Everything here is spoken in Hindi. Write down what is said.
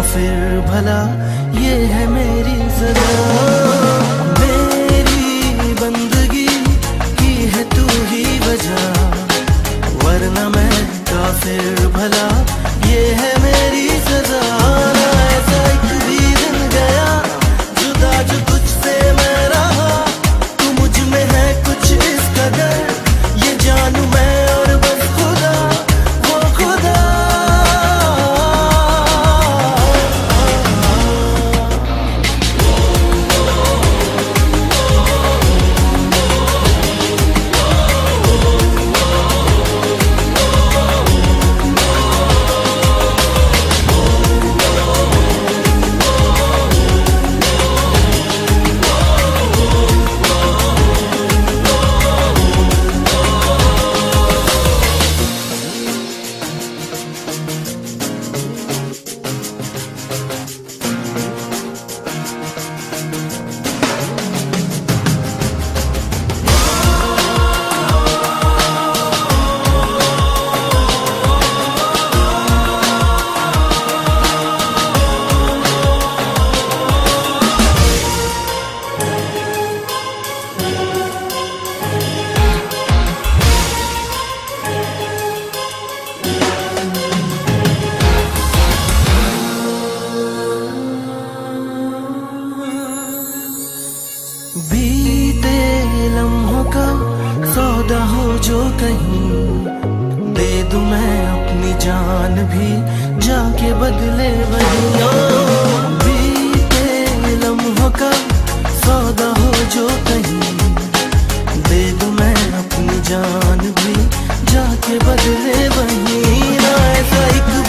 फिर भला ये है मेरी सजा। मेरी बंदगी की है तू ही वजह, वरना मैं काफिर भला ये है मेरी सजा। ना ऐसा एक भी दिन गया जुदा जो तुझसे मैं रहा, तू मुझ में है कुछ इस कदर, ये जानू मैं और बस खुदा वो खुदा। बीते लम्हों का सौदा हो जो कहीं, दे दूं मैं अपनी जान भी जाके बदले वहीं। बीते लम्हों का सौदा हो जो कहीं, दे दूं मैं अपनी जान भी जाके बदले वहीं। ना ऐसा एक